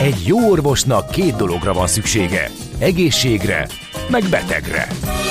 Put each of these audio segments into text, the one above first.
Egy jó orvosnak 2 dologra van szüksége. Egészségre, meg betegre.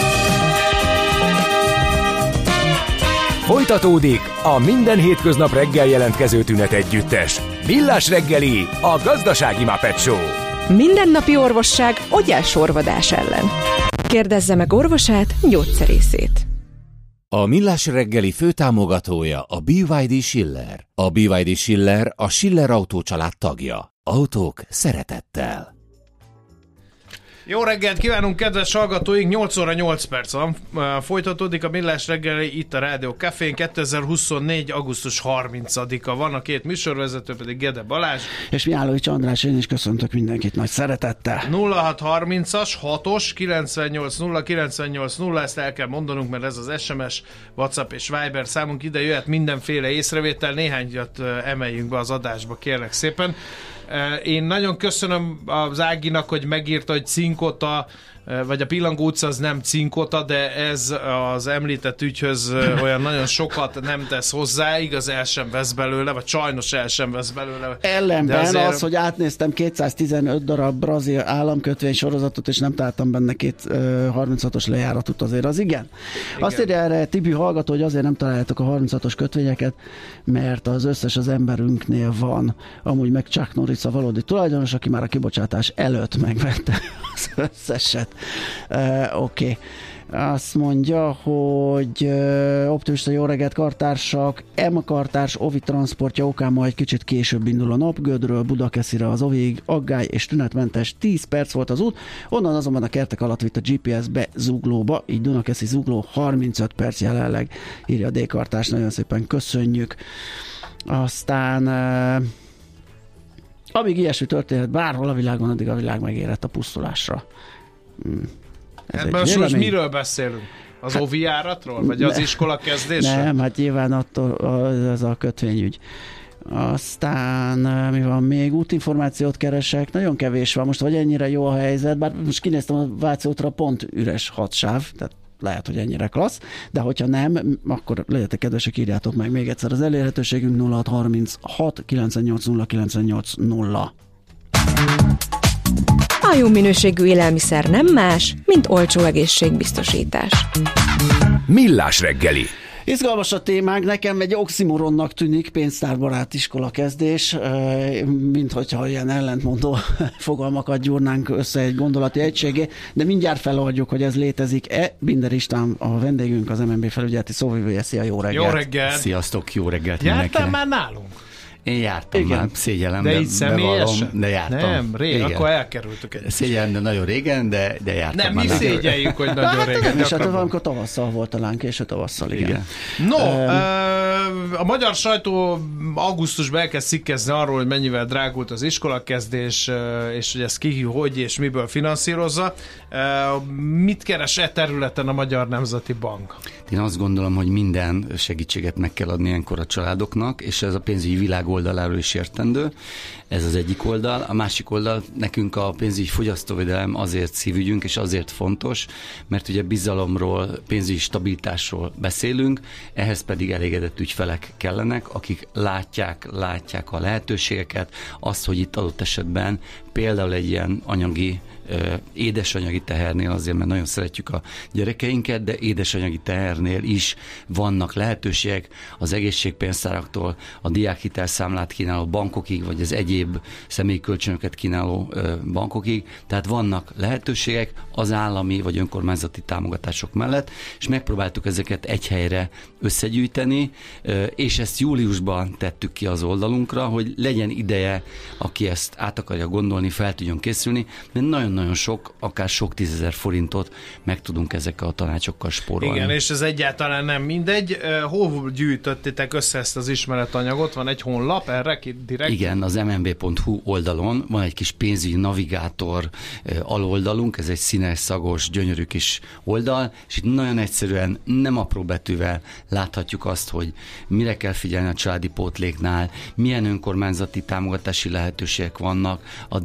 Folytatódik a minden hétköznap reggel jelentkező tünet együttes. Millás reggeli, a gazdasági Muppet Show. Mindennapi orvosság ogyásorvadás ellen. Kérdezze meg orvosát, gyógyszerészét. A Millás reggeli főtámogatója a BYD Schiller. A BYD Schiller a Schiller Autó család tagja. Autók szeretettel. Jó reggelt kívánunk, kedves hallgatóink! 8 óra 8 perc van. Folytatódik a Millás reggeli itt a Rádió Cafén. 2024. augusztus 30-a van, a 2 műsorvezető pedig Gede Balázs. És Mihálovics András, én is köszöntök mindenkit nagy szeretettel. 0630-as, 6-os, 980 980, ezt el kell mondanunk, mert ez az SMS, WhatsApp és Viber számunk. Ide jöhet mindenféle észrevétel, néhányat emeljünk be az adásba, kérlek szépen. Én nagyon köszönöm az Áginak, hogy megírta, hogy Cinkota, vagy a Pillangó utca az nem Cinkota, de ez az említett ügyhöz olyan nagyon sokat nem tesz hozzá, igaz, el sem vesz belőle, vagy sajnos el sem vesz belőle. Ellenben azért... az, hogy átnéztem 215 darab brazil államkötvény sorozatot, és nem találtam benne 36-os lejáratot, azért az igen. Azt írja erre Tibi hallgató, hogy azért nem találjátok a 36-os kötvényeket, mert az összes az emberünknél van. Amúgy meg Chuck Norris a valódi tulajdonos, aki már a kibocsátás előtt megvette az összeset. Oké. Azt mondja, hogy optimista jó reggelt, kartársak, Emma kartárs Ovi transportja okán ma egy kicsit később indul a nap, Gödről Budakeszire az Ovig, aggály és tünetmentes 10 perc volt az út, onnan azonban a kertek alatt vitt a GPS-be Zuglóba, így Dunakeszi Zugló 35 perc jelenleg, írja a D-kartárs, nagyon szépen köszönjük. Aztán amíg ilyesmi történhet bárhol a világon, addig a világ megérett a pusztulásra. Most miről beszélünk? Az OVI járatról? Vagy az iskola kezdésről? Nem, hát nyilván attól ez a kötvényügy. Aztán mi van még? Útinformációt keresek, nagyon kevés van most, vagy ennyire jó a helyzet, bár most kinéztem a Váci útra, pont üres 6 sáv, tehát lehet, hogy ennyire klassz, de hogyha nem, akkor legyetek kedvesek, írjátok meg még egyszer. Az elérhetőségünk 0636 980 980. A jó minőségű élelmiszer nem más, mint olcsó egészségbiztosítás. Millás reggeli. Izgalmas a témánk, nekem egy oximoronnak tűnik pénztárbarát iskola kezdés, minthogyha ilyen ellentmondó fogalmakat gyúrnánk össze egy gondolati egységé, de mindjárt feloldjuk, hogy ez létezik-e. Binder István a vendégünk, az MNB felügyeleti szóvivője. Szia, jó reggelt! Jó reggelt! Sziasztok, jó reggelt mindenkinek! Jártál már nálunk? Én jártam, igen. Már szégyellem, de így személyesen? De jártam. Nem, régen, akkor elkerültük egy. Szégyellem, de nagyon régen, de jártam. Nem, mi szégyeljük, hogy nagyon régen. És hát amikor tavasszal volt talán, késő tavasszal, igen. No, a magyar sajtó augusztusban elkezd cikkezni arról, hogy mennyivel drágult az iskolakezdés, és hogy ezt ki, hogy és miből finanszírozza. Mit keres területen a Magyar Nemzeti Bank? Én azt gondolom, hogy minden segítséget meg kell adni ilyenkor a családoknak, és ez a pénzügyi világ oldaláról is értendő. Ez az egyik oldal. A másik oldal, nekünk a pénzügyi fogyasztóvédelem azért szívügyünk, és azért fontos, mert ugye bizalomról, pénzügyi stabilitásról beszélünk, ehhez pedig elégedett ügyfelek kellenek, akik látják a lehetőségeket, azt, hogy itt adott esetben például egy ilyen édesanyagi tehernél, azért, mert nagyon szeretjük a gyerekeinket, de édesanyagi tehernél is vannak lehetőségek az egészségpénztáraktól, a diákhitelszámlát kínáló bankokig, vagy az egyéb személyi kölcsönöket kínáló bankokig, tehát vannak lehetőségek az állami vagy önkormányzati támogatások mellett, és megpróbáltuk ezeket egy helyre összegyűjteni, és ezt júliusban tettük ki az oldalunkra, hogy legyen ideje, aki ezt át akarja gondolni, fel tudjon készülni, mert nagyon-nagyon sok, akár sok 10 000 forintot meg tudunk ezekkel a tanácsokkal spórolni. Igen, és ez egyáltalán nem mindegy. Hol gyűjtöttétek össze ezt az ismeretanyagot? Van egy honlap erre direkt? Igen, az mnb.hu oldalon van egy kis pénzügyi navigátor aloldalunk, ez egy színes, szagos, gyönyörű kis oldal, és itt nagyon egyszerűen, nem apró betűvel láthatjuk azt, hogy mire kell figyelni a családi pótléknál, milyen önkormányzati támogatási lehetőségek vannak, a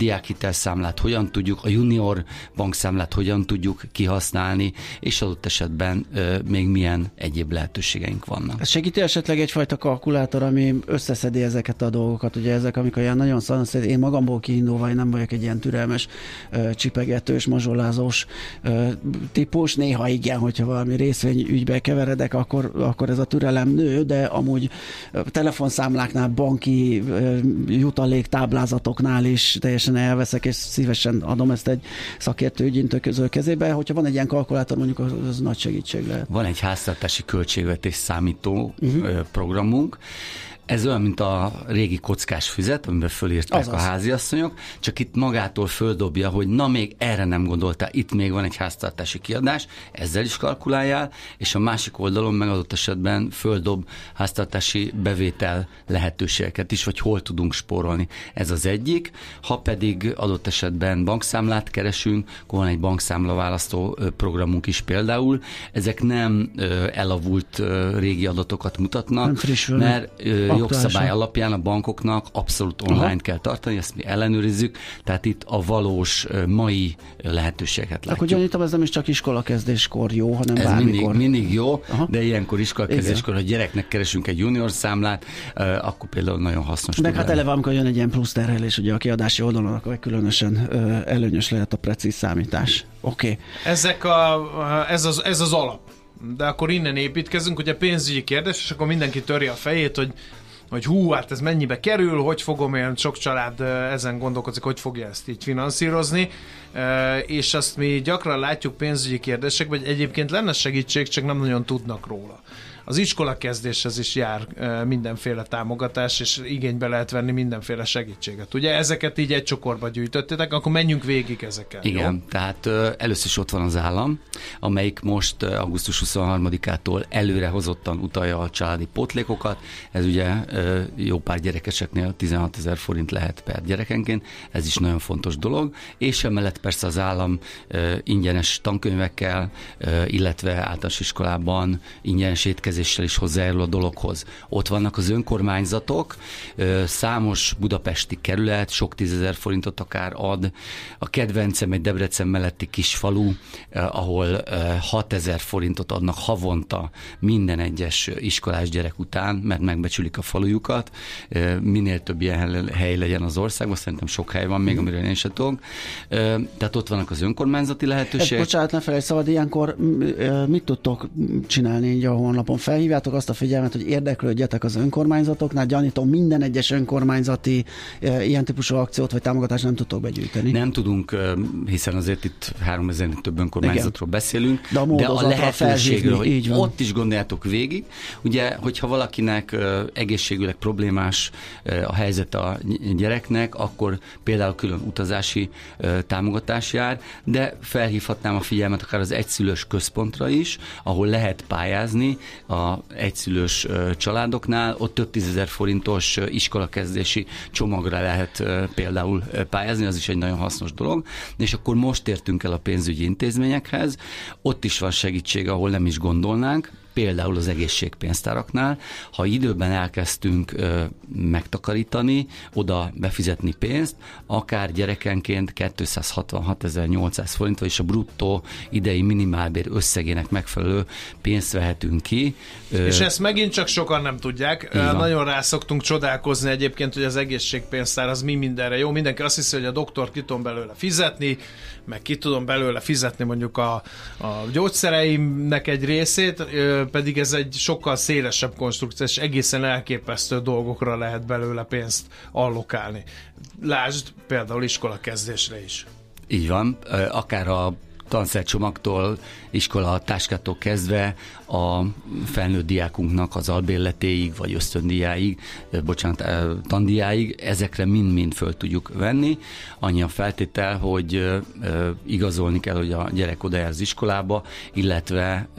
diákhitelszámlát hogyan tudjuk, a junior bankszámlát hogyan tudjuk kihasználni, és adott esetben még milyen egyéb lehetőségeink vannak. Ez segíti esetleg egyfajta kalkulátor, ami összeszedi ezeket a dolgokat, ugye ezek, amikor ilyen nagyon szanaszed, én magamból kiindulva, én nem vagyok egy ilyen türelmes, csipegetős, mazsolázós típus, néha igen, hogyha valami részvényügybe keveredek, akkor ez a türelem nő, de amúgy telefonszámláknál, banki jutaléktáblázatoknál is teljesen elveszek, és szívesen adom ezt egy szakértő ügyintéző kezébe. Hogyha van egy ilyen kalkulátor, mondjuk az nagy segítség lehet. Van egy háztartási költségvetés számító programunk. Ez olyan, mint a régi kockás füzet, amiben fölírták a háziasszonyok, csak itt magától földobja, hogy na még erre nem gondoltál, itt még van egy háztartási kiadás, ezzel is kalkuláljál, és a másik oldalon megadott esetben földob háztartási bevétel lehetőségeket is, vagy hol tudunk spórolni. Ez az egyik. Ha pedig adott esetben bankszámlát keresünk, akkor van egy bankszámla választó programunk is például. Ezek nem elavult régi adatokat mutatnak, mert jogszabály alapján a bankoknak abszolút online kell tartani, ezt mi ellenőrizzük, tehát itt a valós mai lehetőséget látjuk. Akkor gyanítom, ez nem is csak iskolakezdéskor jó, hanem ez bármikor. mindig jó, de ilyenkor iskolakezdéskor, ha gyereknek keresünk egy junior számlát, akkor például nagyon hasznos. Meg hát eleve, amikor jön egy ilyen plusz terhelés, ugye a kiadási oldalon, akkor különösen előnyös lehet a precíz számítás. Oké. Ez az alap. De akkor innen építkezünk, ugye pénzügyi kérdés, és akkor mindenki törje a fejét, hogy hát ez mennyibe kerül, hogy fogom én, sok család ezen gondolkozik, hogy fogja ezt így finanszírozni, és azt mi gyakran látjuk pénzügyi kérdésekben, hogy egyébként lenne segítség, csak nem nagyon tudnak róla. Az iskolakezdéshez is jár mindenféle támogatás, és igénybe lehet venni mindenféle segítséget. Ugye ezeket így egy csokorba gyűjtöttétek, akkor menjünk végig ezeken. Igen, jó? Tehát először is ott van az állam, amelyik most augusztus 23-ától előrehozottan utalja a családi pótlékokat. Ez ugye jó pár gyerekeseknél 16 000 forint lehet per gyerekenként, ez is nagyon fontos dolog, és emellett persze az állam ingyenes tankönyvekkel, illetve általános iskolában ingyenes étkezéssel is hozzájárul a dologhoz. Ott vannak az önkormányzatok, számos budapesti kerület, sok 10 000 forintot akár ad. A kedvencem egy Debrecen melletti kisfalu, ahol 6 000 forintot adnak havonta minden egyes iskolás gyerek után, mert megbecsülik a falujukat. Minél több ilyen hely legyen az országban, szerintem sok hely van még, amiről én sem tudok. Tehát ott vannak az önkormányzati lehetőségek. Bocsánat, ne felejtsd, szabad, ilyenkor mit tudtok csinálni így a honlapon? Felhívjátok azt a figyelmet, hogy érdeklődjetek az önkormányzatoknál, gyanítom minden egyes önkormányzati ilyen típusú akciót vagy támogatást nem tudtok begyűjteni. Nem tudunk, hiszen azért itt 3000-nél több önkormányzatról beszélünk, de a lehetőségről, hogy ott is gondoljátok végig. Ugye, hogyha valakinek egészségüleg problémás a helyzet a gyereknek, akkor például külön utazási támogatás jár, de felhívhatnám a figyelmet akár az egyszülős központra is, ahol lehet pályázni a egyszülős családoknál, ott több 10 000 forintos iskolakezdési csomagra lehet például pályázni, az is egy nagyon hasznos dolog, és akkor most értünk el a pénzügyi intézményekhez, ott is van segítség, ahol nem is gondolnánk, például az egészségpénztáraknál, ha időben elkezdtünk megtakarítani, oda befizetni pénzt, akár gyerekenként 266.800 forint, és a bruttó idei minimálbér összegének megfelelő pénzt vehetünk ki. És ezt megint csak sokan nem tudják. Nagyon rá szoktunk csodálkozni egyébként, hogy az egészségpénztár az mi mindenre jó. Mindenki azt hiszi, hogy a doktor ki tudom belőle fizetni, meg ki tudom belőle fizetni mondjuk a gyógyszereimnek egy részét, pedig ez egy sokkal szélesebb konstrukció, és egészen elképesztő dolgokra lehet belőle pénzt allokálni. Lásd például iskolakezdésre is. Így van, akár a tanszercsomagtól, iskola táskától kezdve a felnőtt diákunknak az albérletéig, vagy ösztöndíjáig, tandíjáig, ezekre mind-mind föl tudjuk venni. Annyi a feltétel, hogy igazolni kell, hogy a gyerek oda jár az iskolába, illetve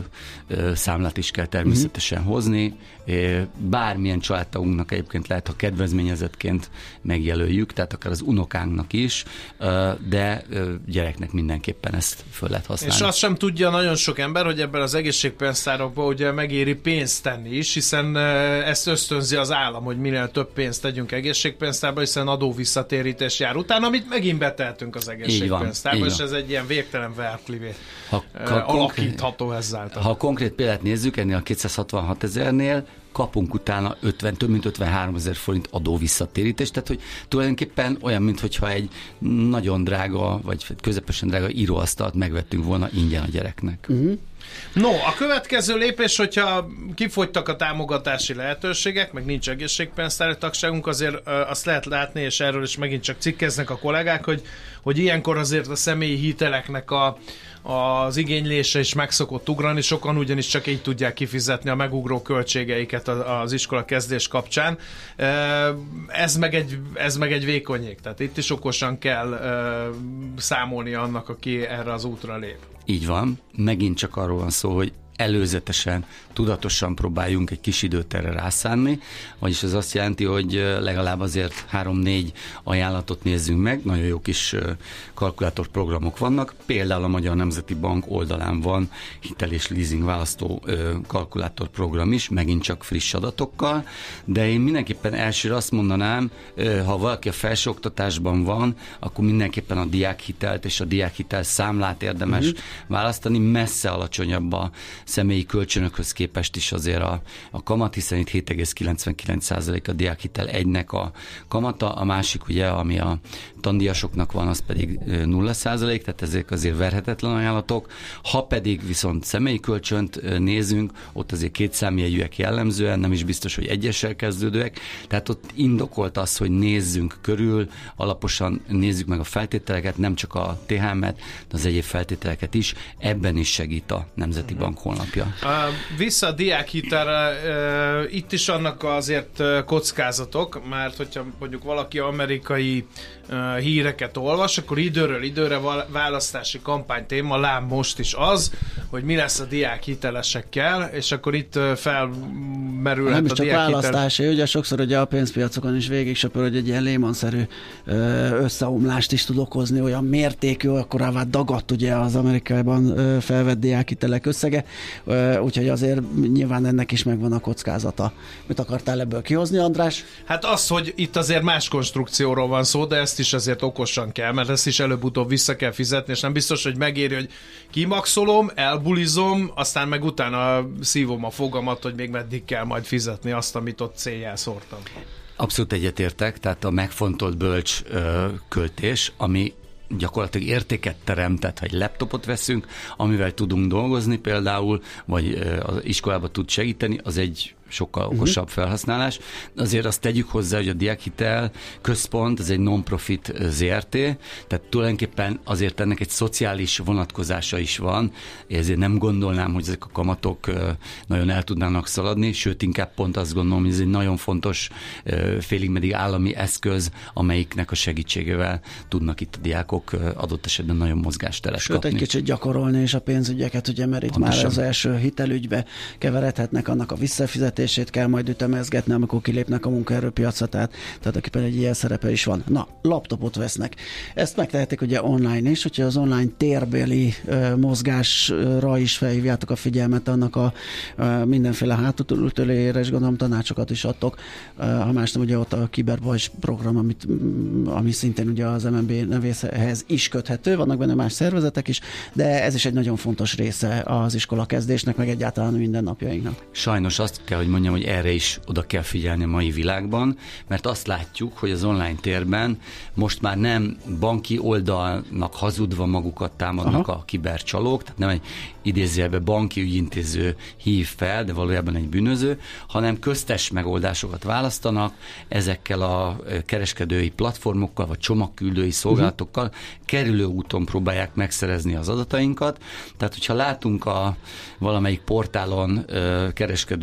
számlát is kell természetesen hozni. Bármilyen családtagunknak egyébként lehet, ha kedvezményezettként megjelöljük, tehát akár az unokánknak is, de gyereknek mindenképpen ezt föl lehet használni. És azt sem tudja nagyon sok ember, hogy ebben az egészségpénztárokban ugye megéri pénzt tenni is, hiszen ezt ösztönzi az állam, hogy minél több pénzt tegyünk egészségpénztárba, hiszen adóvisszatérítés jár utána, amit megint betehetünk az egészségpénztárba, és ez egy ilyen végtelen verklivé alakítható ezáltal. Ha konkrét példát nézzük, ennél a 266 000-nél kapunk utána több mint 53 000 forint adóvisszatérítést, tehát hogy tulajdonképpen olyan, mintha egy nagyon drága, vagy közepesen drága íróasztalt megvettünk volna ingyen a gyereknek. No, a következő lépés, hogyha kifogytak a támogatási lehetőségek, meg nincs egészségpénztári tagságunk, azért azt lehet látni, és erről is megint csak cikkeznek a kollégák, hogy ilyenkor azért a személyi hiteleknek az igénylése is meg szokott ugrani, sokan ugyanis csak így tudják kifizetni a megugró költségeiket az iskola kezdés kapcsán. Ez meg egy vékonyék, tehát itt is okosan kell számolni annak, aki erre az útra lép. Így van, megint csak arról van szó, hogy előzetesen, tudatosan próbáljunk egy kis időt erre rászánni, vagyis ez azt jelenti, hogy legalább azért 3-4 ajánlatot nézzünk meg, nagyon jó kis kalkulátorprogramok vannak, például a Magyar Nemzeti Bank oldalán van hitel és leasing választó kalkulátorprogram is, megint csak friss adatokkal, de én mindenképpen elsőre azt mondanám, ha valaki a felsőoktatásban van, akkor mindenképpen a diákhitelt és a diákhitel számlát érdemes választani, messze alacsonyabb a személyi kölcsönökhöz képest is azért a kamat, hiszen itt 7,99% a diákhitel 1-nek a kamata, a másik ugye, ami a tandíjasoknak van, az pedig 0%, tehát ezek azért verhetetlen ajánlatok. Ha pedig viszont személyi kölcsönt nézünk, ott azért 2 számjegyűek jellemzően, nem is biztos, hogy egyessel kezdődőek, tehát ott indokolt az, hogy nézzünk körül, alaposan nézzük meg a feltételeket, nem csak a THM-et, de az egyéb feltételeket is, ebben is segít a Nemzeti Bank honlapja. Vissza a diákhitelre, itt is annak azért kockázatok, mert hogyha mondjuk valaki amerikai híreket olvas, akkor időről időre választási kampánytéma, lám most is az, hogy mi lesz a diákhitelesekkel, és akkor itt felmerülhet nem is a csak diákhitel. választási, ugye sokszor ugye a pénzpiacokon is végig söpör, hogy egy ilyen Lehman-szerű összeomlást is tud okozni, olyan mértékű, akkorává dagadt ugye az Amerikában felvett diákhitelek összege, úgyhogy azért nyilván ennek is megvan a kockázata. Mit akartál ebből kihozni, András? Hát az, hogy itt azért más konstrukcióról van szó, de ezt is azért okosan kell, mert ezt is előbb-utóbb vissza kell fizetni, és nem biztos, hogy megéri, hogy kimaxolom, elbulizom, aztán meg utána szívom a fogamat, hogy még meddig kell majd fizetni azt, amit ott céljel szórtam. Abszolút egyetértek, tehát a megfontolt bölcs költés, ami gyakorlatilag értéket teremtett, ha egy laptopot veszünk, amivel tudunk dolgozni például, vagy az iskolába tud segíteni, az egy sokkal okosabb felhasználás. Azért azt tegyük hozzá, hogy a Diákhitel Központ, ez egy non-profit ZRT, tehát tulajdonképpen azért ennek egy szociális vonatkozása is van, ezért nem gondolnám, hogy ezek a kamatok nagyon el tudnának szaladni, sőt inkább pont azt gondolom, hogy ez egy nagyon fontos félig meddig állami eszköz, amelyiknek a segítségével tudnak itt a diákok adott esetben nagyon mozgásteret kapni. Sőt, egy kicsit gyakorolni is a pénzügyeket, ugye, mert itt pontosan már az első hitelügybe keveredhetnek, annak a visszafizetését kell majd ütemezgetni, amikor kilépnek a munkaerőpiacra, tehát akiben egy ilyen szerepe is van. Na, laptopot vesznek. Ezt megtehetik ugye online is, hogyha az online térbéli mozgásra is felhívjátok a figyelmet, annak a mindenféle hátulütőlére, és gondolom tanácsokat is adtok. Ha más nem, ugye ott a Kiberbajs program, ami szintén ugye az MNB nevéhez is köthető, vannak benne más szervezetek is, de ez is egy nagyon fontos része az iskola kezdésnek, meg egyáltalán mindennapjainknak. Sajnos azt kell, hogy mondjam, hogy erre is oda kell figyelni a mai világban, mert azt látjuk, hogy az online térben most már nem banki oldalnak hazudva magukat támadnak a kibercsalók, tehát nem egy idézőjelben banki ügyintéző hív fel, de valójában egy bűnöző, hanem köztes megoldásokat választanak, ezekkel a kereskedői platformokkal, vagy csomagküldői szolgálatokkal kerülő úton próbálják megszerezni az adatainkat. Tehát, hogyha látunk valamelyik portálon, kereskedői felületen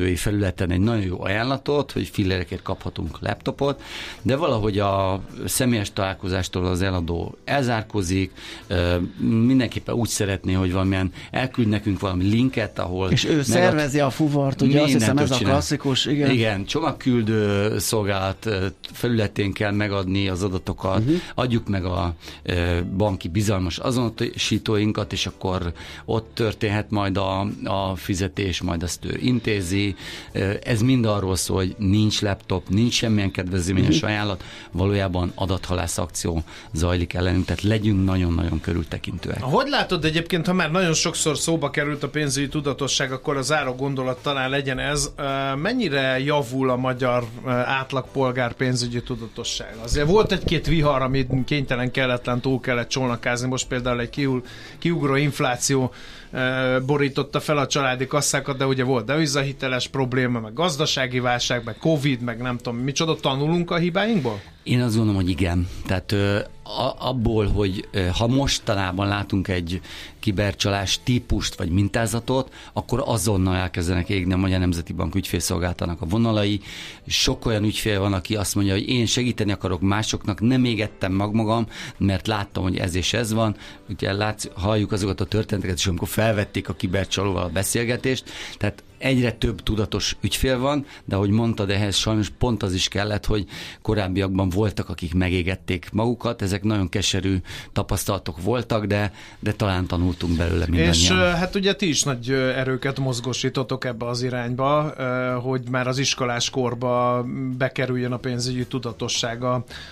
felületen egy nagyon jó ajánlatot, hogy fillérekért kaphatunk laptopot, de valahogy a személyes találkozástól az eladó elzárkozik, mindenképpen úgy szeretné, hogy valamilyen elküld nekünk valami linket, ahol... És ő szervezi a fuvart, ugye azt hiszem ez a klasszikus, igen. Igen, csomagküldő szolgálat felületén kell megadni az adatokat, adjuk meg a banki bizalmas azonosítóinkat, és akkor ott történhet majd a fizetés, majd azt ő intézi. Ez mind arról szól, hogy nincs laptop, nincs semmilyen kedvezményes ajánlat, valójában adathalász akció zajlik ellenünk, tehát legyünk nagyon-nagyon körültekintőek. Hogy látod egyébként, ha már nagyon sokszor szóba került a pénzügyi tudatosság, akkor a záró gondolat talán legyen ez, mennyire javul a magyar átlagpolgár pénzügyi tudatosság? Azért volt egy-két vihar, amit kénytelen kelletlen túl kellett csolnakázni, most például egy kiugró infláció borította fel a családi kasszákat, de ugye volt devizahiteles probléma, meg gazdasági válság, meg Covid, meg nem tudom, micsoda, tanulunk a hibáinkból? Én azt gondolom, hogy igen. Tehát abból, hogy ha mostanában látunk egy kibercsalás típust vagy mintázatot, akkor azonnal elkezdenek égni a Magyar Nemzeti Bank ügyfélszolgálatának a vonalai. Sok olyan ügyfél van, aki azt mondja, hogy én segíteni akarok másoknak, nem égettem magam, mert láttam, hogy ez és ez van. Ugye halljuk azokat a történeteket, és amikor felvették a kibercsalóval a beszélgetést, tehát egyre több tudatos ügyfél van, de ahogy mondtad, ehhez sajnos pont az is kellett, hogy korábbiakban voltak, akik megégették magukat, ezek nagyon keserű tapasztalatok voltak, de talán tanultunk belőle mindannyian. És hát ugye ti is nagy erőket mozgósítotok ebbe az irányba, hogy már az iskolás korba bekerüljön a pénzügyi tudatosság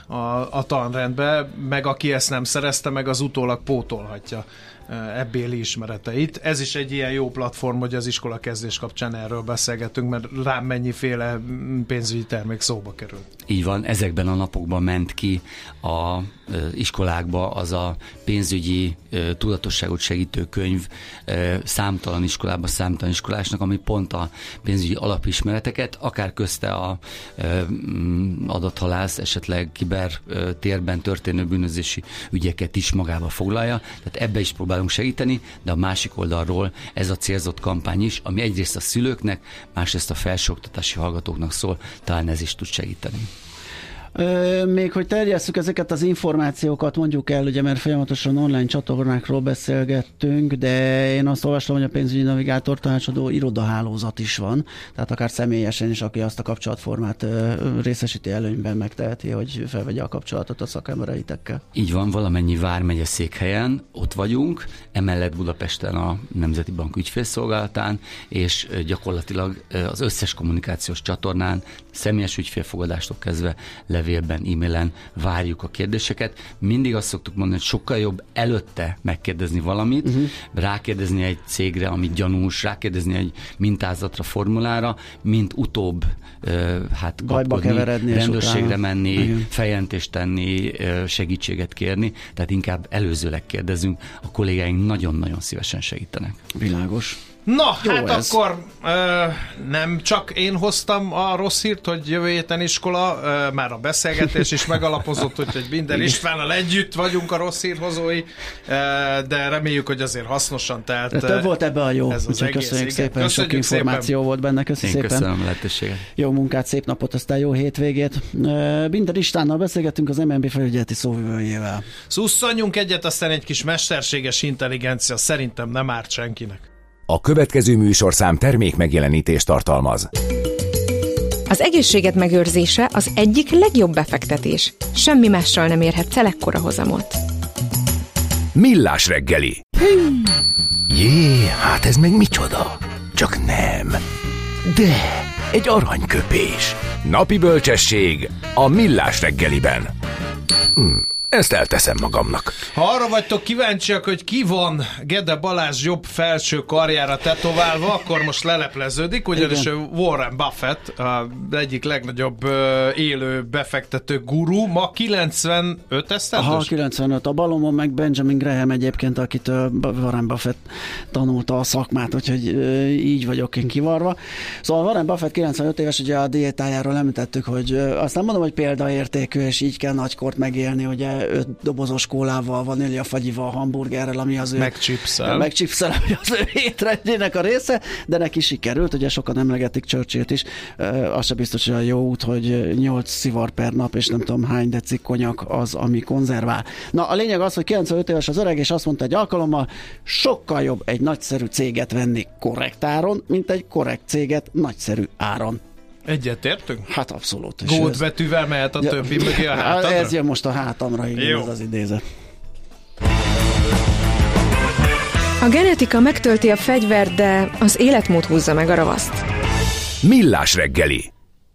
a tanrendbe, meg aki ezt nem szerezte, meg az utólag pótolhatja ebbéli ismereteit. Ez is egy ilyen jó platform, hogy az iskola kezdés kapcsán erről beszélgetünk, mert rám mennyiféle pénzügyi termék szóba kerül. Így van, ezekben a napokban ment ki az iskolákba az a pénzügyi tudatosságot segítő könyv számtalan iskolába, számtalan iskolásnak, ami pont a pénzügyi alapismereteket, akár közte a adathalász, esetleg kibertérben történő bűnözési ügyeket is magába foglalja. Tehát ebbe is próbálunk segíteni, de a másik oldalról ez a célzott kampány is, ami egyrészt a szülőknek, másrészt a felsőoktatási hallgatóknak szól, talán ez is tud segíteni. Még hogy terjesszük ezeket az információkat, mondjuk el, ugye, mert folyamatosan online csatornákról beszélgettünk, de én azt olvastam, hogy a pénzügyi navigátor tanácsadó irodahálózat is van, tehát akár személyesen is, aki azt a kapcsolatformát részesíti előnyben, megteheti, hogy felvegye a kapcsolatot a szakembereitekkel. Így van, valamennyi vármegye székhelyen ott vagyunk, emellett Budapesten a Nemzeti Bank ügyfélszolgálatán, és gyakorlatilag az összes kommunikációs csatornán, személyes ügyfélfogadástól kezdve levélben, e-mailen várjuk a kérdéseket. Mindig azt szoktuk mondani, hogy sokkal jobb előtte megkérdezni valamit, rákérdezni egy cégre, amit gyanús, rákérdezni egy mintázatra, formulára, mint utóbb kapkodni, rendőrségre menni, feljelentést tenni, segítséget kérni, tehát inkább előzőleg kérdezünk, a kollégáink nagyon-nagyon szívesen segítenek. Világos. Na, jó hát ez. Akkor nem csak én hoztam a rossz hírt, hogy jövő héten iskola, már a beszélgetés is megalapozott, úgyhogy minden Istvánnal együtt vagyunk a rossz hírhozói, de reméljük, hogy azért hasznosan telt. De több volt ebbe a jó, úgyhogy köszönjük szépen, sok információ szépen. Volt benne, köszönjük szépen. Köszönöm a lehetőséget. Jó munkát, szép napot, aztán jó hétvégét. Binder Istvánnal beszélgettünk az MNB felügyeleti szóvivőjével. Szusszanjunk egyet, aztán egy kis mesterséges intelligencia szerintem nem árt senkinek. A következő műsorszám termék megjelenítést tartalmaz. Az egészséged megőrzése az egyik legjobb befektetés. Semmi mással nem érhetsz el ekkora hozamot. Millás reggeli. Jé, hát ez meg micsoda? Csak nem. De egy aranyköpés. Napi bölcsesség a Millás reggeliben. Ezt elteszem magamnak. Ha arra vagytok kíváncsiak, hogy ki van Gede Balázs jobb felső karjára tetoválva, akkor most lelepleződik, ugyanis Warren Buffett, az egyik legnagyobb élő befektető guru, ma 95 esztendős? Aha, 95. A balomon meg Benjamin Graham egyébként, akitől Warren Buffett tanulta a szakmát, úgyhogy így vagyok én kivarva. Szóval Warren Buffett 95 éves, ugye a diétájáról említettük, hogy azt nem mondom, hogy példaértékű, és így kell nagykort megélni, ugye 5 dobozos kólával, vaníliafagyival, hamburgerrel, ami az ő megcsipszel, ami az ő étrendjének a része, de neki sikerült, ugye sokan emlegetik Churchillt is, az sem biztos, hogy a jó út, hogy 8 szivar per nap, és nem tudom hány deci konyak az, ami konzervál. Na, a lényeg az, hogy 95 éves az öreg, és azt mondta egy alkalommal, sokkal jobb egy nagyszerű céget venni korrekt áron, mint egy korrekt céget nagyszerű áron. Egyetértünk? Hát abszolút. Gótbetűvel mehet a többi mögé a hátadra? Ez jön most a hátamra, igen, ez az idézet. A genetika megtölti a fegyvert, de az életmód húzza meg a ravaszt. Millás reggeli.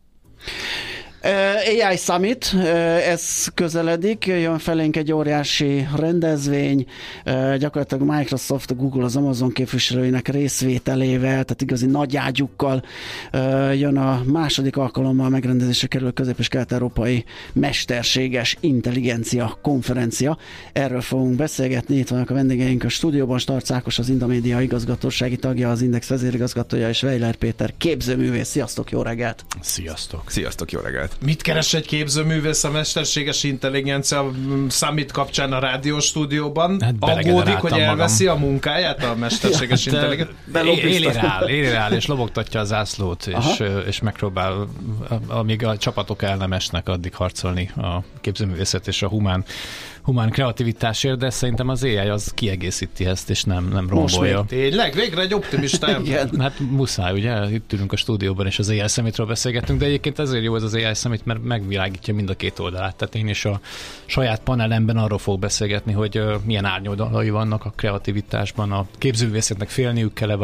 AI Summit, ez közeledik, jön felénk egy óriási rendezvény, gyakorlatilag Microsoft, a Google, az Amazon képviselőinek részvételével, tehát igazi nagy ágyukkal jön a második alkalommal megrendezésre kerül Közép- és Kelet-Európai Mesterséges Intelligencia konferencia. Erről fogunk beszélgetni, itt vannak a vendégeink a stúdióban, Starc Ákos, az Indamédia igazgatósági tagja, az Index vezérigazgatója, és Weiler Péter képzőművész. Sziasztok, jó reggelt! Sziasztok! Sziasztok, jó reggelt! Mit keres egy képzőművész a mesterséges intelligencia Summit kapcsán a rádióstúdióban? Hát aggódik, hogy elveszi a munkáját a mesterséges intelligencia? Éli rá, és lobogtatja a zászlót, és megpróbál, amíg a csapatok el nem esnek, addig harcolni a képzőművészet és a humán kreativitásért, de szerintem az AI az kiegészíti ezt, és nem rombolja. Tényleg? Végre egy optimista ember. Hát muszáj, ugye? Itt ülünk a stúdióban, és az AI Summitról beszélgetünk, de egyébként ezért jó ez az AI Summit, mert megvilágítja mind a két oldalát. Tehát én is a saját panelemben arról fog beszélgetni, hogy milyen árnyoldalai vannak a kreativitásban, a képzőművészeknek félniük kell-e,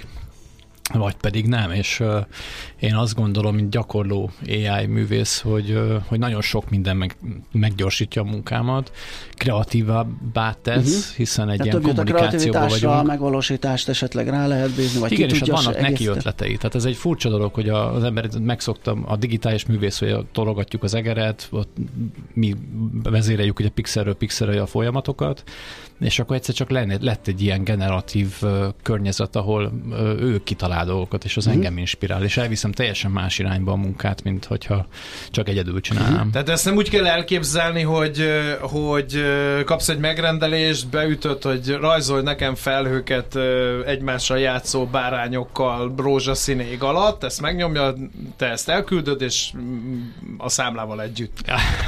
vagy pedig nem, és én azt gondolom, mint gyakorló AI művész, hogy nagyon sok minden meggyorsítja a munkámat, kreatívabbá tesz, hiszen egy ilyen kommunikációban vagyunk. A megvalósítást esetleg rá lehet bízni, vagy igen, ki tudja, és vannak neki ötletei. Tehát ez egy furcsa dolog, hogy az ember megszoktam, a digitális művész, hogy tologatjuk az egeret, ott mi vezéreljük, hogy a pixelről pixelre a folyamatokat, és akkor egyszer csak lett egy ilyen generatív környezet, ahol ő kitalál dolgokat, és az engem inspirál, és elviszem teljesen más irányba a munkát, mint hogyha csak egyedül csinálnám. Tehát ezt nem úgy kell elképzelni, hogy kapsz egy megrendelést, beütöd, hogy rajzolj nekem felhőket egymással játszó bárányokkal rózsaszín ég alatt, ezt megnyomja, te ezt elküldöd, és a számlával együtt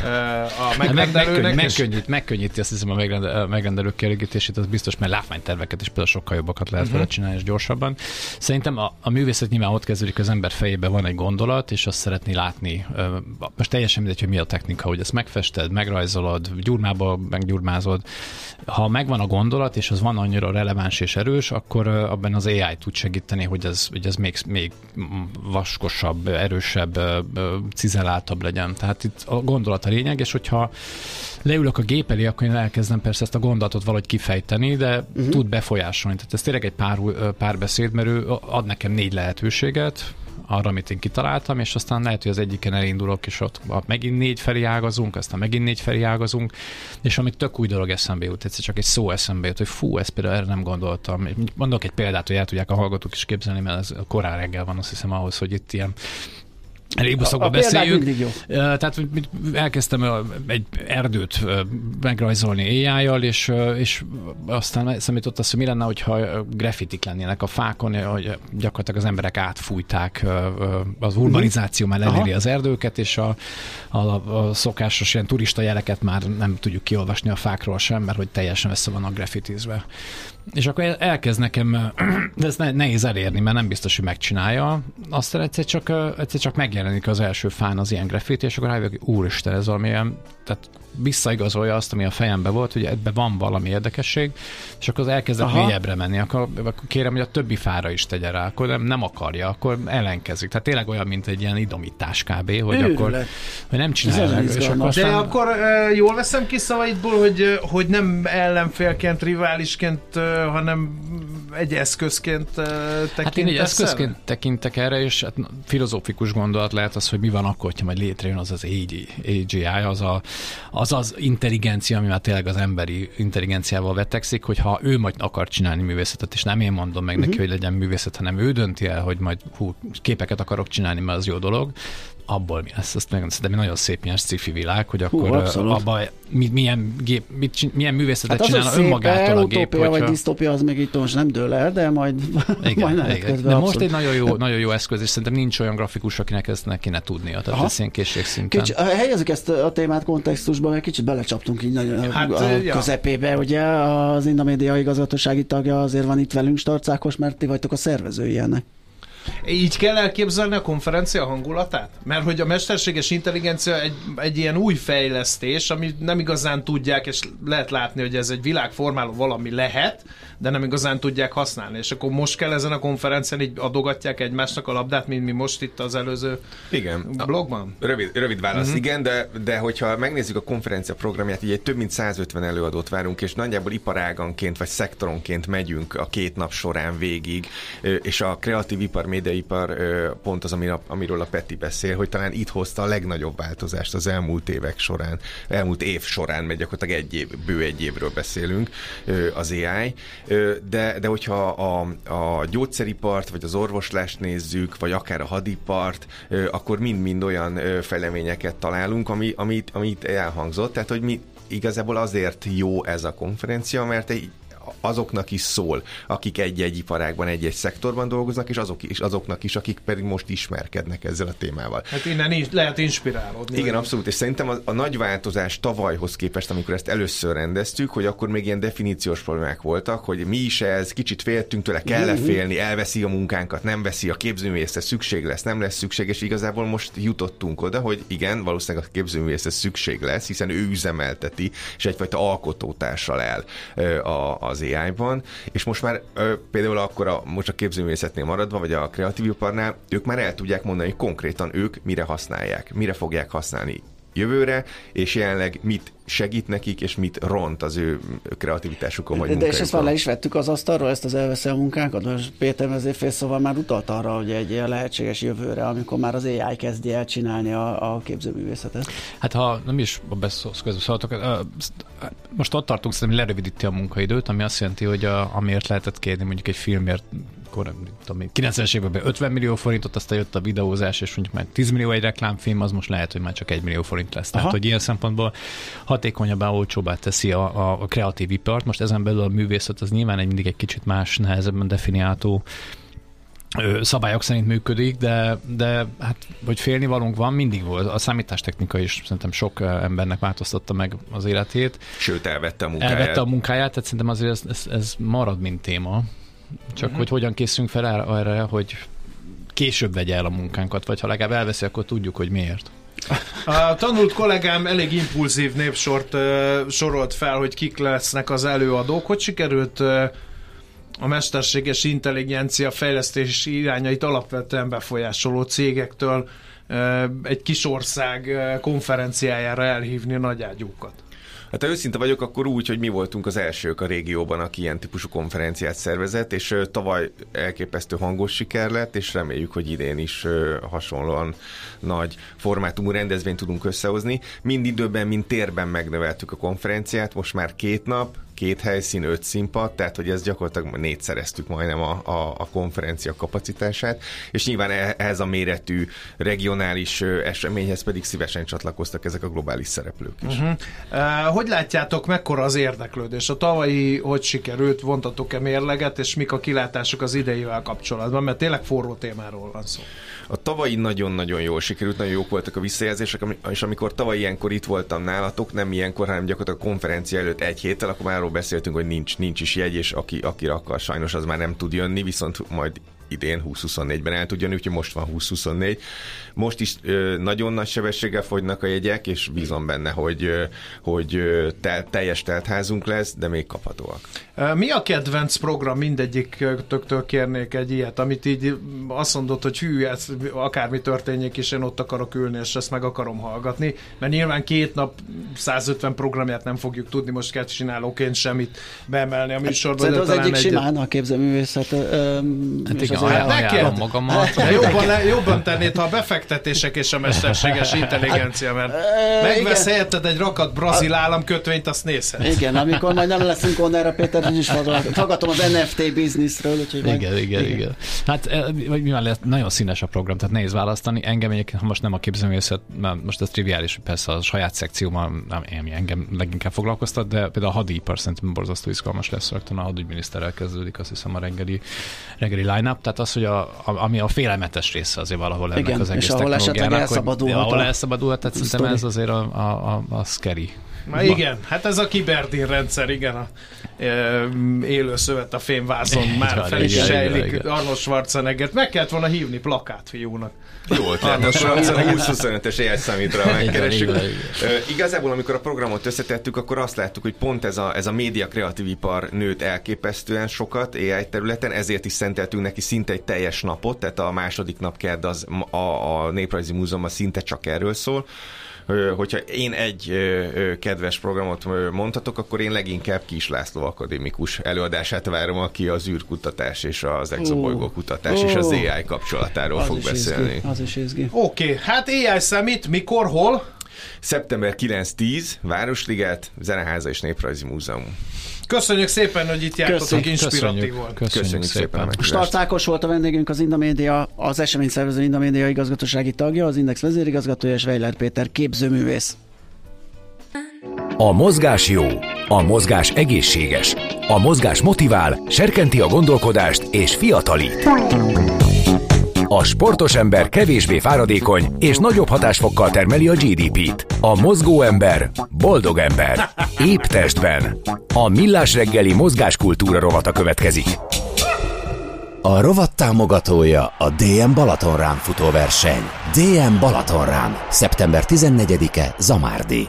a megrendelőnek. Megkönnyíti azt hiszem a megrendelők kielégítését, az biztos, mert látványterveket is például sokkal jobbakat lehet vele csinálni, és gyorsabban. Szerintem a művészet nyilván ott kezdődik, az ember fejében van egy gondolat, és azt szeretné látni. Most teljesen mindegy, hogy mi a technika, hogy ezt megfested, megrajzolod, gyurmába meggyurmázod. Ha megvan a gondolat, és az van annyira releváns és erős, akkor abban az AI tud segíteni, hogy ez még vaskosabb, erősebb, cizeláltabb legyen. Tehát itt a gondolat a lényeg, és hogyha leülök a gép elé, akkor én elkezdem persze ezt a gondolatot valahogy kifejteni, de tud befolyásolni. Tehát ez tényleg egy párbeszéd, mert ő ad nekem 4 lehetőséget arra, amit én kitaláltam, és aztán lehet, hogy az egyiken elindulok, és ott megint 4 felé ágazunk, aztán megint 4 felé ágazunk, és amíg tök új dolog eszembe jut, egyszer csak egy szó eszembe jut, hogy fú, ezt például erre nem gondoltam. Mondok egy példát, hogy el tudják a hallgatók is képzelni, mert ez korán reggel van, azt hiszem ahhoz, hogy itt ilyen rébuszokba beszéljük. Tehát elkezdtem egy erdőt megrajzolni AI-jal, és aztán eszembe jutott az, hogy mi lenne, hogyha graffitik lennének a fákon, hogy gyakorlatilag az emberek átfújták, az urbanizáció már leléri az erdőket, és a szokásos ilyen turista jeleket már nem tudjuk kiolvasni a fákról sem, mert hogy teljesen össze vannak graffitizve. És akkor elkezd nekem, de ez nehéz elérni, mert nem biztos, hogy megcsinálja. Aztán egyszer csak megjelenik az első fán az ilyen graffiti, és akkor rájövök, hogy úristen, ez valamilyen, tehát visszaigazolja azt, ami a fejemben volt, hogy ebben van valami érdekesség, és akkor elkezdek mélyebbre menni, akkor kérem, hogy a többi fára is tegye rá, akkor nem akarja, akkor ellenkezik. Tehát tényleg olyan, mint egy ilyen idomítás kb., hogy akkor hogy nem csinálja. De akkor jól veszem ki szavaidból, hogy nem ellenfélként, riválisként, hanem egy eszközként tekintesz. Hát én egy eszközként tekintek erre, és hát filozófikus gondolat lehet az, hogy mi van akkor, hogyha majd létrejön az AGI, az intelligencia, ami már tényleg az emberi intelligenciával vetekszik, hogyha ő majd akar csinálni művészetet, és nem én mondom meg neki, hogy legyen művészet, hanem ő dönti el, hogy majd képeket akarok csinálni, mert az jó dolog, abból mi lesz. Azt meg szerintem nagyon szép ilyen sci-fi világ, hogy akkor abban milyen művészetet csinálna önmagától a gép. Utópia vagy disztópia, az még itt most nem dől el, de majd igen. De most egy nagyon jó eszköz, és szerintem nincs olyan grafikus, akinek ezt ne kéne tudnia. Tehát ez ilyen készségszinten. Helyezzük ezt a témát kontextusba, mert kicsit belecsaptunk így nagyon a közepébe. Ugye az Indamédia igazgatósági tagja azért van itt velünk, Starcákos, mert ti vagytok a szervezői ennek. Így kell elképzelni a konferencia hangulatát? Mert hogy a mesterséges intelligencia egy ilyen új fejlesztés, amit nem igazán tudják, és lehet látni, hogy ez egy világformáló valami lehet, de nem igazán tudják használni. És akkor most kell ezen a konferencián így adogatják egymásnak a labdát, mint mi most itt az előző blogban? Rövid válasz, igen, de hogyha megnézzük a konferencia programját, így több mint 150 előadót várunk, és nagyjából iparáganként vagy szektoronként megyünk a 2 nap során végig, és a kreatív ipar, médiaipar pont az, amiről a Peti beszél, hogy talán itt hozta a legnagyobb változást az elmúlt évek során, elmúlt év során, mert gyakorlatilag bő egy évről beszélünk, az AI. De hogyha a gyógyszeripart, vagy az orvoslást nézzük, vagy akár a hadipart, akkor mind-mind olyan fejleményeket találunk, amit elhangzott. Tehát, hogy mi igazából azért jó ez a konferencia, mert azoknak is szól, akik egy-egy iparágban, egy-egy szektorban dolgoznak, és azoknak is, akik pedig most ismerkednek ezzel a témával. Hát innen lehet inspirálódni. Igen, abszolút, és szerintem a nagy változás tavalyhoz képest, amikor ezt először rendeztük, hogy akkor még ilyen definíciós problémák voltak, hogy mi is ez, kicsit féltünk tőle, kell-e félni, elveszi a munkánkat, nem veszi, a képzőművészet szükség lesz, nem lesz szükség, és igazából most jutottunk oda, hogy igen, valószínűleg a képzőművészet szükség lesz, hiszen ő üzemelteti, és egyfajta alkotótársal áll az AI-ban, és most már például akkor most a képzőművészetnél maradva, vagy a kreatív iparnál, ők már el tudják mondani, hogy konkrétan ők mire használják, mire fogják használni jövőre, és jelenleg mit segít nekik, és mit ront az ő kreativitásukon vagy munkájukon. De és ezt már le is vettük az asztalról, ezt az elveszi a munkánkat? Most Péter Mezőfélszóval már utalt arra, hogy egy lehetséges jövőre, amikor már az AI kezdi el csinálni a képzőművészetet. Hát ha nem is beszóltok, most ott tartunk, szerintem lerövidíti a munkaidőt, ami azt jelenti, hogy amiért lehetett kérni mondjuk egy filmért, akkor 90-es években 50 millió forintot, aztán jött a videózás, és mondjuk már 10 millió egy reklámfilm, az most lehet, hogy már csak 1 millió forint lesz. Tehát, hogy ilyen szempontból hatékonyabbá, olcsóbbá teszi a kreatív ipart. Most ezen belül a művészet az nyilván mindig egy kicsit más, nehezebben definiáltó szabályok szerint működik, de hát, hogy félnivalónk van, mindig volt. A számítástechnika is szerintem sok embernek változtatta meg az életét. Sőt, elvette a munkáját, tehát szerintem azért ez marad, mint téma. Csak hogy hogyan készülünk fel erre, hogy később vegye el a munkánkat, vagy ha legalább elveszi, akkor tudjuk, hogy miért. A tanult kollégám elég impulzív népsort sorolt fel, hogy kik lesznek az előadók. Hogy sikerült a mesterséges intelligencia fejlesztési irányait alapvetően befolyásoló cégektől egy kis ország konferenciájára elhívni a nagyágyúkat? Hát ha őszinte vagyok, akkor úgy, hogy mi voltunk az elsők a régióban, aki ilyen típusú konferenciát szervezett, és tavaly elképesztő hangos siker lett, és reméljük, hogy idén is hasonlóan nagy formátumú rendezvényt tudunk összehozni. Mind időben, mind térben megnöveltük a konferenciát, most már 2 nap, 2 helyszín, 5 színpad, tehát hogy ez gyakorlatilag 4-szereztük majdnem a konferencia kapacitását, és nyilván ehhez a méretű regionális eseményhez pedig szívesen csatlakoztak ezek a globális szereplők is. Hogy látjátok, mekkora az érdeklődés? A tavalyi hogy sikerült, vontatok-e mérleget, és mik a kilátások az ideivel kapcsolatban? Mert tényleg forró témáról van szó. A tavalyi nagyon-nagyon jól sikerült, nagyon jók voltak a visszajelzések, és amikor tavaly ilyenkor itt voltam nálatok, nem ilyenkor, hanem gyakorlatilag a konferencia előtt 1 héttel, akkor már arról beszéltünk, hogy nincs is jegy, és akire akar, sajnos az már nem tud jönni, viszont majd idén 2024-ben el tud jönni, úgyhogy most van 2024. Most is nagyon nagy sebességgel fogynak a jegyek, és bízom benne, hogy teljes teltházunk lesz, de még kaphatóak. Mi a kedvenc program? Mindegyiktől kérnék egy ilyet, amit így azt mondod, hogy hű, ez akármi történjék, és én ott akarok ülni, és ezt meg akarom hallgatni, mert nyilván 2 nap 150 programját nem fogjuk tudni most csinálóként semmit beemelni a műsorban. Az egyik simán a képzőművészet. Hát igen, ajánlom magamat. Jobban tennéd, ha a befektetések és a mesterséges intelligencia, mert megvesz helyetted egy rakat brazil államkötvényt, azt nézhetsz. Igen, amikor majd nem leszünk onnára, Péter, is faggatom az NFT bizniszről, úgyhogy igen. Hát mivel nagyon színes a program, tehát nehéz választani. Engem egyébként, ha most nem a képzőművészet, mert most ez triviális, persze a saját szekcióban engem leginkább foglalkoztat, de például a hadipar szerintem borzasztó izgalmas lesz, rögtön a hadügyminiszterrel kezdődik, azt hiszem a reggeli line-up, tehát az, hogy ami a félelmetes része azért valahol ennek az egész technológiának, ahol elszabadulhat, tehát szerintem ez azért a scary. Igen, hát ez a kiberdin rendszer, igen, a élő szövet a fémvázon már fel is sejlik Arnold Schwarzeneggert. Meg kellett volna hívni plakátfiúnak. Jó, tehát a 20-25-es jelszámítra megkeressük. Igazából, amikor a programot összetettük, akkor azt láttuk, hogy pont ez a média kreatív ipar nőtt elképesztően sokat AI területen, ezért is szenteltünk neki szinte egy teljes napot, tehát a második nap kedd az a Néprajzi Múzeumban szinte csak erről szól. Hogyha én egy kedves programot mondhatok, akkor én leginkább Kis László akadémikus előadását várom, aki az űrkutatás és az exobolygó kutatás és az AI kapcsolatáról fog beszélni. Az is izgi. Oké, hát AI Summit, mikor, hol? Szeptember 9-10, Városliget, Zeneháza és Néprajzi Múzeum. Köszönjük szépen, hogy itt jártatok, inspiratív volt. Köszönjük szépen. Starc Ákos volt a vendégünk, az Indamédia, az eseményszervező Indamédia igazgatósági tagja, az Index vezérigazgatója, és Weiler Péter képzőművész. A mozgás jó, a mozgás egészséges, a mozgás motivál, serkenti a gondolkodást és fiatalít. A sportos ember kevésbé fáradékony és nagyobb hatásfokkal termeli a GDP-t. A mozgó ember boldog ember. Épp testben. A Millás reggeli mozgáskultúra rovata következik. A rovat támogatója a DM Balatonrám futóverseny. DM Balatonrám. Szeptember 14-e, Zamárdi.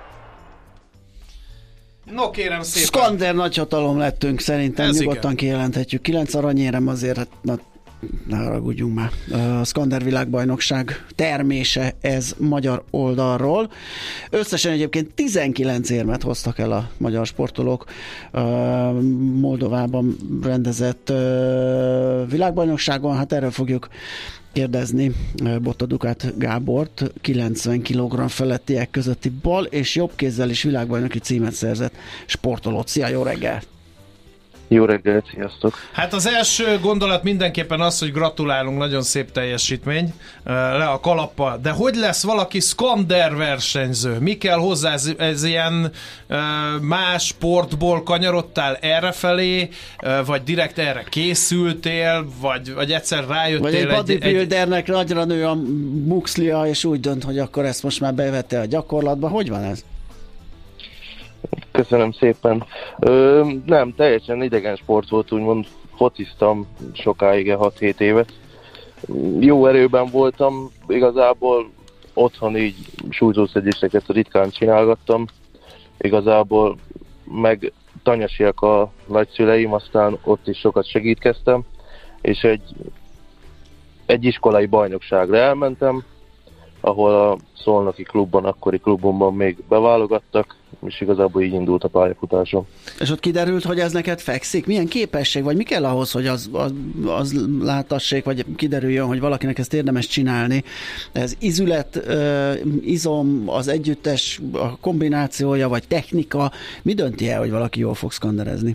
No, kérem szépen. Skander nagyhatalom lettünk, szerintem ez nyugodtan kijelenthetjük. 9 aranyérem azért, ne haragudjunk már. A Skander világbajnokság termése ez magyar oldalról. Összesen egyébként 19 érmet hoztak el a magyar sportolók Moldovában rendezett világbajnokságon. Hát erről fogjuk kérdezni Botta Dukát Gábort, 90 kg felettiek közötti bal és jobb kézzel is világbajnoki címet szerzett sportolót. Szia, jó reggel! Jó reggelt, sziasztok! Hát az első gondolat mindenképpen az, hogy gratulálunk, nagyon szép teljesítmény le a kalappal, de hogy lesz valaki Skander versenyző? Mi kell hozzá? Ez ilyen más sportból kanyarodtál errefelé, vagy direkt erre készültél, vagy egyszer rájöttél? Vagy egy bodybuildernek nagyra nő a muxlia, és úgy dönt, hogy akkor ezt most már bevette a gyakorlatba. Hogy van ez? Köszönöm szépen. Nem, teljesen idegen sport volt, úgymond fociztam sokáig, 6-7 évet. Jó erőben voltam, igazából otthon így súlyzószedéseket ritkán csinálgattam. Igazából meg tanyasiak a nagyszüleim, aztán ott is sokat segítkeztem, és egy iskolai bajnokságra elmentem, ahol a szolnoki klubban, akkori klubomban még beválogattak, és igazából így indult a pályafutásom. És ott kiderült, hogy ez neked fekszik? Milyen képesség, vagy mi kell ahhoz, hogy az látassék, vagy kiderüljön, hogy valakinek ezt érdemes csinálni? Ez izület, izom, az együttes, a kombinációja, vagy technika? Mi dönti el, hogy valaki jól fog szkanderezni?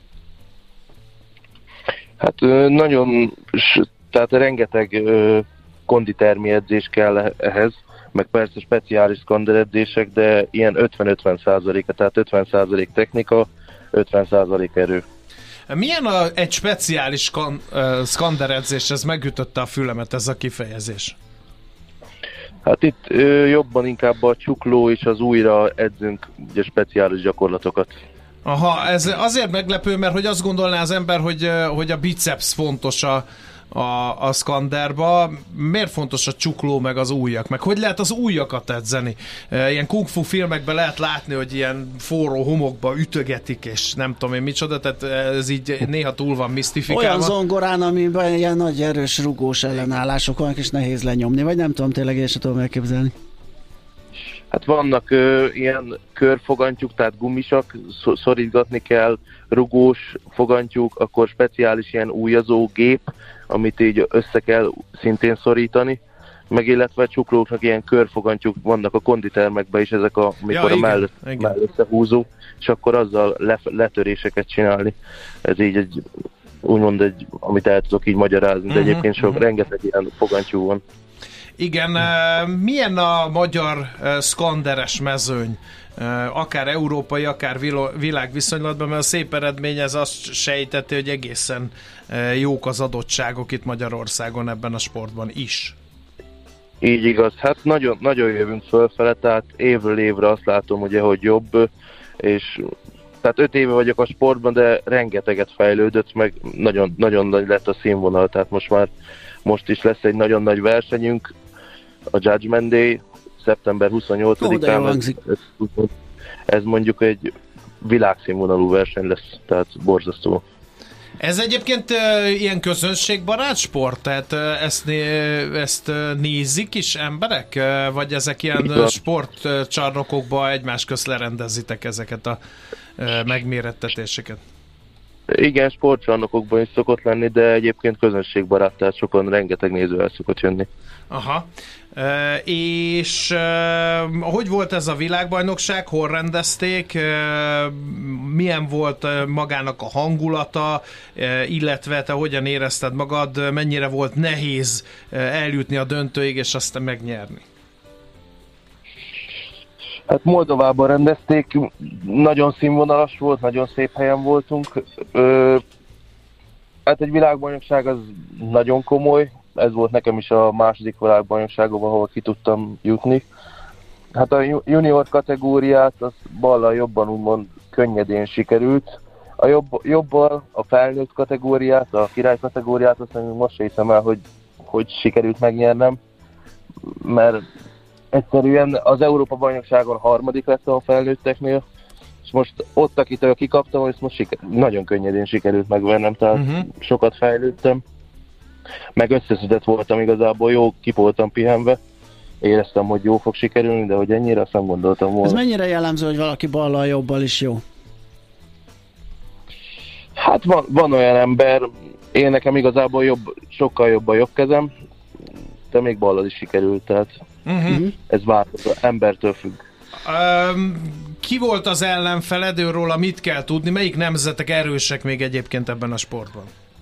Hát tehát rengeteg konditermi edzés kell ehhez, meg persze speciális szkanderedzések, de ilyen 50-50%-a, tehát 50% technika, 50% erő. Milyen egy speciális szkanderedzés? Ez megütötte a fülemet, ez a kifejezés. Hát itt jobban inkább a csukló és az ujjra edzünk ugye speciális gyakorlatokat. Aha, ez azért meglepő, mert hogy azt gondolná az ember, hogy a biceps fontos a szkanderba. Miért fontos a csukló meg az ujjak? Meg hogy lehet az ujjakat edzeni? Ilyen kung fu filmekben lehet látni, hogy ilyen forró homokba ütögetik, és nem tudom én micsoda, tehát ez így néha túl van misztifikálva. Olyan zongorán, amiben ilyen nagy erős rugós ellenállások vannak, és nehéz lenyomni, vagy nem tudom, tényleg én sem tudom elképzelni. Hát vannak ilyen körfogantyúk, tehát gumisak, szorítgatni kell, rugós fogantyúk, akkor speciális ilyen újazó gép, amit így össze kell szintén szorítani, meg illetve csuklóknak ilyen körfogantyúk vannak a konditermekben is, ezek amikor a mellette húzó, és akkor azzal letöréseket csinálni. Ez így úgymond amit el tudok így magyarázni, de egyébként rengeteg ilyen fogantyú van. Igen, milyen a magyar szkanderes mezőny? Akár európai, akár világviszonylatban, mert a szép eredmény ez azt sejteti, hogy egészen jók az adottságok itt Magyarországon ebben a sportban is. Így igaz, hát nagyon, nagyon jövünk fölfele, tehát évről évre azt látom, ugye, hogy jobb, és tehát 5 éve vagyok a sportban, de rengeteget fejlődött, meg nagyon, nagyon nagy lett a színvonal, tehát most is lesz egy nagyon nagy versenyünk, a Judgment Day, szeptember 28-án, ez mondjuk egy világszínvonalú verseny lesz, tehát borzasztó. Ez egyébként ilyen közönségbarát sport? Tehát ezt nézik is emberek? Vagy ezek ilyen sportcsarnokokban egymás közt lerendezitek ezeket a megmérettetéseket? Igen, sportcsarnokokban is szokott lenni, de egyébként közönségbarát, tehát sokan rengeteg néző el szokott jönni. Aha. És hogy volt ez a világbajnokság? Hol rendezték? Milyen volt magának a hangulata? Illetve te hogyan érezted magad? Mennyire volt nehéz eljutni a döntőig és aztán megnyerni? Hát Moldovában rendezték, nagyon színvonalas volt, nagyon szép helyen voltunk. Hát egy világbajnokság az nagyon komoly, ez volt nekem is a második világbajnokságom, ahol ki tudtam jutni. Hát a junior kategóriát az ballal jobban úgymond könnyedén sikerült. A jobbal a felnőtt kategóriát, a király kategóriát, azt mondjuk most sem hiszem el, hogy sikerült megnyernem, mert egyszerűen az Európa-bajnokságon harmadik lettem a felnőtteknél, és most ott, akitől kikaptam, és most nagyon könnyedén sikerült megvennem, tehát sokat fejlődtem. Meg összeszedett voltam igazából, jó ki voltam pihenve, éreztem, hogy jó fog sikerülni, de hogy ennyire azt nem gondoltam volna. Ez mennyire jellemző, hogy valaki ballal jobbal is jó? Hát van olyan ember, én nekem igazából sokkal jobb a jobb kezem, de még ballal is sikerült, tehát ez változó, embertől függ. Ki volt az ellenfeled, róla mit kell tudni? Melyik nemzetek erősek még egyébként ebben a sportban?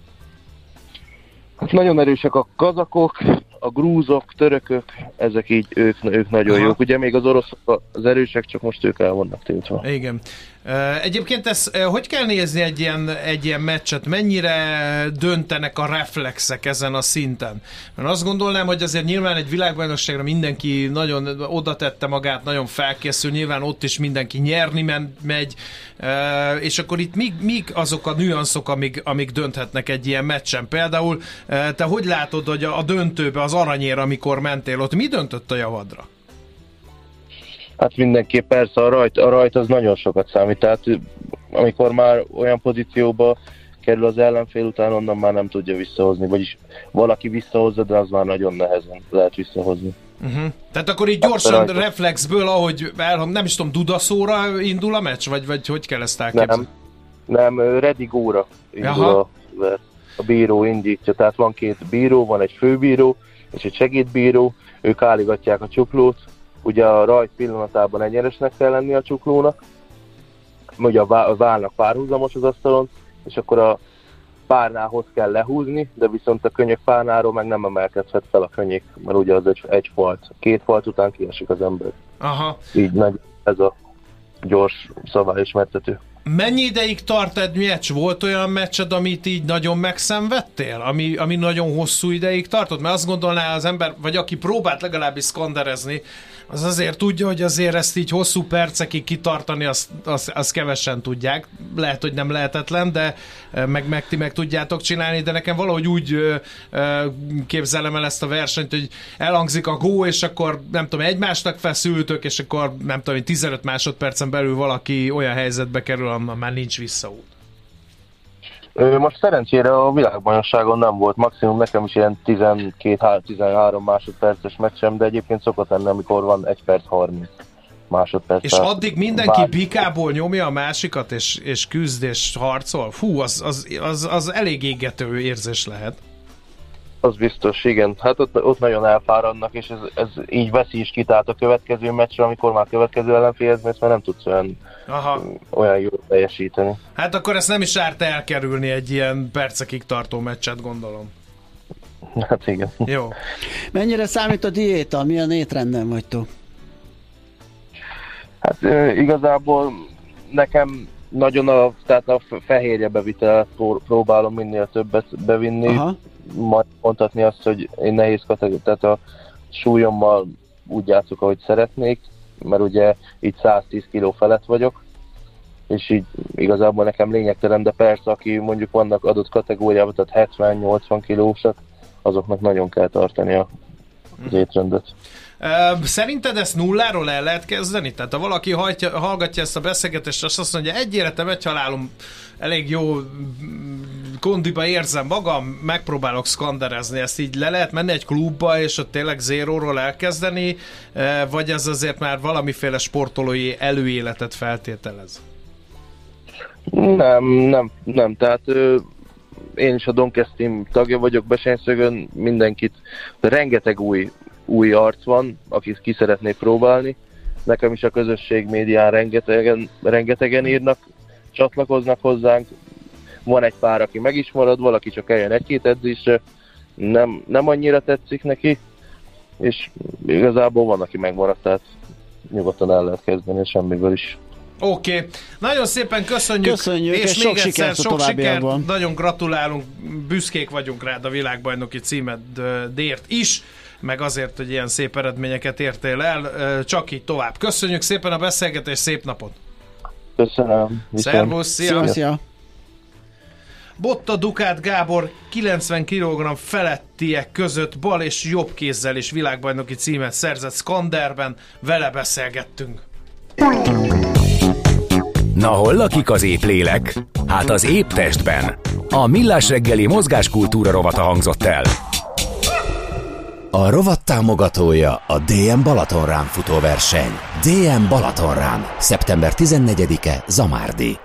Hát nagyon erősek a kazakok, a grúzok, törökök, ezek így, ők nagyon jók. Ugye még az oroszok az erősek, csak most ők el vannak tiltva. Igen. Egyébként hogy kell nézni egy ilyen meccset? Mennyire döntenek a reflexek ezen a szinten? Mert azt gondolnám, hogy azért nyilván egy világbajnokságra mindenki nagyon oda tette magát, nagyon felkészül, nyilván ott is mindenki nyerni megy, és akkor itt mik azok a nüanszok, amik dönthetnek egy ilyen meccsen? Például te hogy látod, hogy a döntőbe, az aranyér, amikor mentél, ott mi döntött a javadra? Hát mindenképp persze a rajt az nagyon sokat számít, tehát amikor már olyan pozícióba kerül az ellenfél, után onnan már nem tudja visszahozni, vagyis valaki visszahozza, de az már nagyon nehezen lehet visszahozni. Tehát akkor így gyorsan reflexből, ahogy nem is tudom, dudaszóra indul a meccs, vagy hogy kell ezt elképzelni? Nem, ready go-ra indul a bíró indítja, tehát van 2 bíró, van egy főbíró és egy segédbíró, ők álligatják a csuklót. Ugye a rajt pillanatában egyenesnek kell lenni a csuklónak, ugye a válnak párhuzamos az asztalon, és akkor a párnához kell lehúzni, de viszont a könnyek párnáról meg nem emelkedhet fel a könnyék, mert ugye az egy falt. 2 falt után kiesik az ember. Aha. Így megy ez a gyors szabályismertető. Mennyi ideig tart egy meccs? Volt olyan meccsed, amit így nagyon megszenvedtél? Ami nagyon hosszú ideig tartott? Mert azt gondolná az ember, vagy aki próbált legalábbis szkanderezni, az azért tudja, hogy azért ezt így hosszú percekig kitartani, azt kevesen tudják. Lehet, hogy nem lehetetlen, de ti meg tudjátok csinálni, de nekem valahogy úgy képzelem el ezt a versenyt, hogy elhangzik a gó, és akkor nem tudom, egymásnak feszültök, és akkor nem tudom, 15 másodpercen belül valaki olyan helyzetbe kerül, ahol már nincs visszaút. Most szerencsére a világbajnokságon nem volt, maximum nekem is ilyen 12-13 másodperces meccsem, de egyébként szokott lenni, amikor van 1 perc 30. másodperc. És addig mindenki bikából nyomja a másikat, és küzd, és harcol? Fú, az elég égető érzés lehet. Az biztos, igen. Hát ott nagyon elfáradnak, és ez így veszi is ki, tehát a következő meccsre, amikor már következő ellenfélhez mész, mert nem tudsz olyan jól teljesíteni. Hát akkor ezt nem is árt elkerülni egy ilyen percekig tartó meccset, gondolom. Hát igen. Jó. Mennyire számít a diéta? Milyen étrenden vagytok? Hát igazából nekem nagyon tehát a fehérje bevitelt próbálom minél többet bevinni. Aha. Majd mondhatni azt, hogy én nehéz kategóriát, tehát a súlyommal úgy játszok, ahogy szeretnék, mert ugye így 110 kg felett vagyok, és így igazából nekem lényegtelen, de persze, aki mondjuk vannak adott kategóriában, tehát 70-80 kilósak, azoknak nagyon kell tartani az étrendet. Szerinted ezt nulláról el lehet kezdeni? Tehát ha valaki hallgatja ezt a beszélgetést, és azt mondja, egy életem, egy halálom, elég jó kondiba érzem magam, megpróbálok szkanderezni, ezt így le lehet menni egy klubba, és ott tényleg zéróról elkezdeni, vagy ez azért már valamiféle sportolói előéletet feltételez? Nem, tehát én is a Donkesz Team tagja vagyok Bessenyszögön, mindenkit, de rengeteg új arc van, akit ki szeretné próbálni. Nekem is a közösség médián rengetegen írnak, csatlakoznak hozzánk. Van egy pár, aki meg is marad, valaki csak eljön egy-két edzésre, nem annyira tetszik neki, és igazából van, aki megmaradt, tehát nyugodtan el lehet kezdeni, semmiből is. Oké. Nagyon szépen köszönjük és még egyszer sok sikert, nagyon gratulálunk, büszkék vagyunk rád a világbajnoki címedért is, meg azért, hogy ilyen szép eredményeket értél el, csak így tovább. Köszönjük szépen a beszélgetést, szép napot! Köszönöm! Szervusz, szia! Szia. Botta Dukát Gábor 90 kg felettiek között bal és jobb kézzel is világbajnoki címet szerzett Skanderben, vele beszélgettünk. Na hol lakik az épp lélek? Hát az épp testben. A Millás reggeli mozgáskultúra rovata hangzott el. A rovat támogatója a DM Balatonrán futóverseny. DM Balatonrán. Szeptember 14-e Zamárdi.